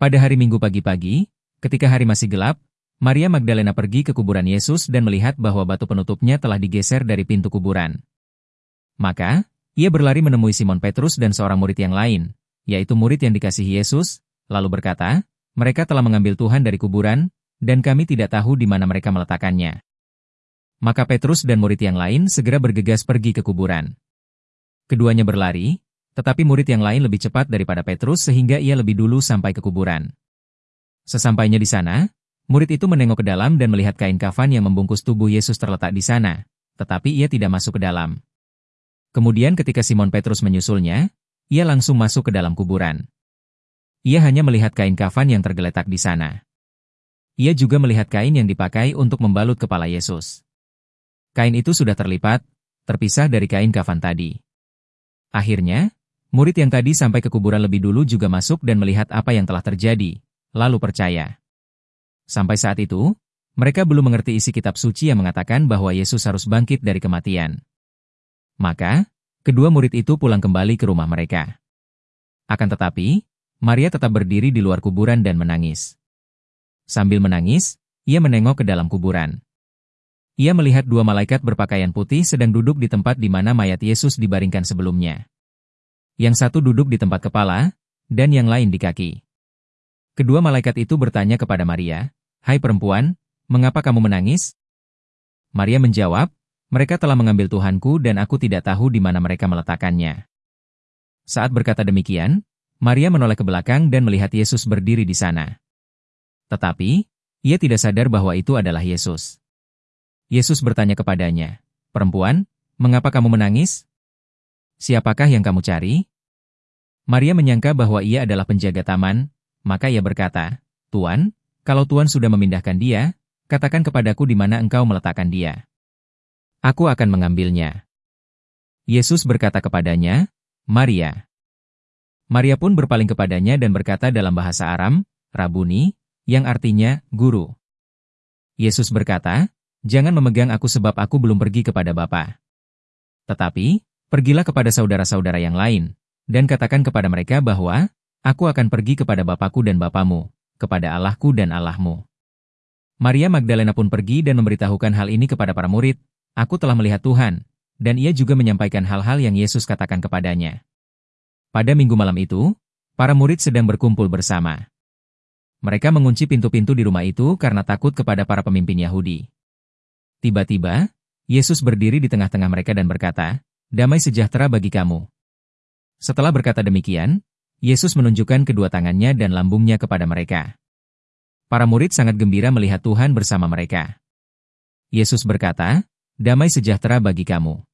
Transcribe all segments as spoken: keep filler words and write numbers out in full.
Pada hari Minggu pagi-pagi, ketika hari masih gelap, Maria Magdalena pergi ke kuburan Yesus dan melihat bahwa batu penutupnya telah digeser dari pintu kuburan. Maka, ia berlari menemui Simon Petrus dan seorang murid yang lain, yaitu murid yang dikasihi Yesus, lalu berkata, "Mereka telah mengambil Tuhan dari kuburan, dan kami tidak tahu di mana mereka meletakkannya." Maka Petrus dan murid yang lain segera bergegas pergi ke kuburan. Keduanya berlari, tetapi murid yang lain lebih cepat daripada Petrus sehingga ia lebih dulu sampai ke kuburan. Sesampainya di sana, murid itu menengok ke dalam dan melihat kain kafan yang membungkus tubuh Yesus terletak di sana, tetapi ia tidak masuk ke dalam. Kemudian ketika Simon Petrus menyusulnya, ia langsung masuk ke dalam kuburan. Ia hanya melihat kain kafan yang tergeletak di sana. Ia juga melihat kain yang dipakai untuk membalut kepala Yesus. Kain itu sudah terlipat, terpisah dari kain kafan tadi. Akhirnya, murid yang tadi sampai ke kuburan lebih dulu juga masuk dan melihat apa yang telah terjadi, lalu percaya. Sampai saat itu, mereka belum mengerti isi kitab suci yang mengatakan bahwa Yesus harus bangkit dari kematian. Maka, kedua murid itu pulang kembali ke rumah mereka. Akan tetapi, Maria tetap berdiri di luar kuburan dan menangis. Sambil menangis, ia menengok ke dalam kuburan. Ia melihat dua malaikat berpakaian putih sedang duduk di tempat di mana mayat Yesus dibaringkan sebelumnya. Yang satu duduk di tempat kepala, dan yang lain di kaki. Kedua malaikat itu bertanya kepada Maria, "Hai perempuan, mengapa kamu menangis?" Maria menjawab, "Mereka telah mengambil Tuhanku dan aku tidak tahu di mana mereka meletakkannya." Saat berkata demikian, Maria menoleh ke belakang dan melihat Yesus berdiri di sana. Tetapi, ia tidak sadar bahwa itu adalah Yesus. Yesus bertanya kepadanya, "Perempuan, mengapa kamu menangis? Siapakah yang kamu cari?" Maria menyangka bahwa ia adalah penjaga taman, maka ia berkata, "Tuan, kalau Tuan sudah memindahkan dia, katakan kepadaku di mana engkau meletakkan dia. Aku akan mengambilnya." Yesus berkata kepadanya, "Maria." Maria pun berpaling kepadanya dan berkata dalam bahasa Aram, "Rabuni," yang artinya, Guru. Yesus berkata, "Jangan memegang aku sebab aku belum pergi kepada Bapa. Tetapi, pergilah kepada saudara-saudara yang lain, dan katakan kepada mereka bahwa, aku akan pergi kepada Bapakku dan Bapamu, kepada Allahku dan Allahmu." Maria Magdalena pun pergi dan memberitahukan hal ini kepada para murid, "Aku telah melihat Tuhan," dan ia juga menyampaikan hal-hal yang Yesus katakan kepadanya. Pada minggu malam itu, para murid sedang berkumpul bersama. Mereka mengunci pintu-pintu di rumah itu karena takut kepada para pemimpin Yahudi. Tiba-tiba, Yesus berdiri di tengah-tengah mereka dan berkata, "Damai sejahtera bagi kamu." Setelah berkata demikian, Yesus menunjukkan kedua tangannya dan lambungnya kepada mereka. Para murid sangat gembira melihat Tuhan bersama mereka. Yesus berkata, "Damai sejahtera bagi kamu.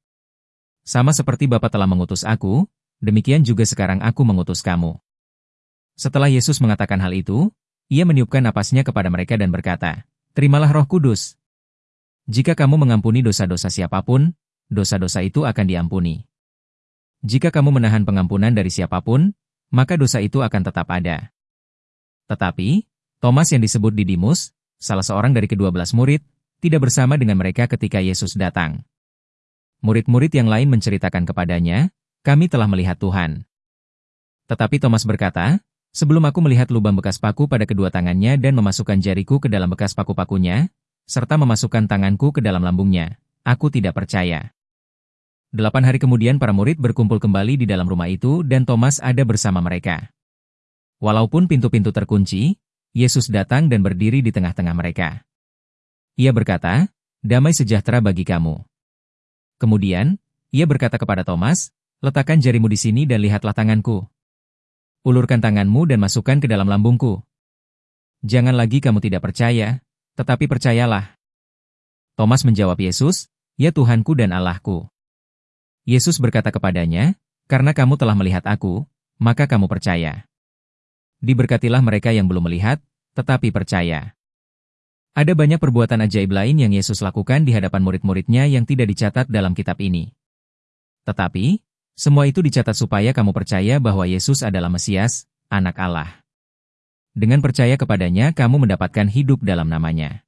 Sama seperti Bapa telah mengutus aku, demikian juga sekarang aku mengutus kamu." Setelah Yesus mengatakan hal itu, ia meniupkan napasnya kepada mereka dan berkata, "Terimalah Roh Kudus. Jika kamu mengampuni dosa-dosa siapapun, dosa-dosa itu akan diampuni. Jika kamu menahan pengampunan dari siapapun, maka dosa itu akan tetap ada." Tetapi, Thomas yang disebut Didimus, salah seorang dari kedua belas murid, tidak bersama dengan mereka ketika Yesus datang. Murid-murid yang lain menceritakan kepadanya, "Kami telah melihat Tuhan." Tetapi Thomas berkata, "Sebelum aku melihat lubang bekas paku pada kedua tangannya dan memasukkan jariku ke dalam bekas paku-pakunya, serta memasukkan tanganku ke dalam lambungnya, aku tidak percaya." Delapan hari kemudian para murid berkumpul kembali di dalam rumah itu dan Thomas ada bersama mereka. Walaupun pintu-pintu terkunci, Yesus datang dan berdiri di tengah-tengah mereka. Ia berkata, "Damai sejahtera bagi kamu." Kemudian, ia berkata kepada Thomas, "Letakkan jarimu di sini dan lihatlah tanganku. Ulurkan tanganmu dan masukkan ke dalam lambungku. Jangan lagi kamu tidak percaya, tetapi percayalah." Thomas menjawab Yesus, "Ya Tuhanku dan Allahku." Yesus berkata kepadanya, "Karena kamu telah melihat aku, maka kamu percaya. Diberkatilah mereka yang belum melihat, tetapi percaya." Ada banyak perbuatan ajaib lain yang Yesus lakukan di hadapan murid-muridnya yang tidak dicatat dalam kitab ini. Tetapi, semua itu dicatat supaya kamu percaya bahwa Yesus adalah Mesias, Anak Allah. Dengan percaya kepadanya kamu mendapatkan hidup dalam namanya.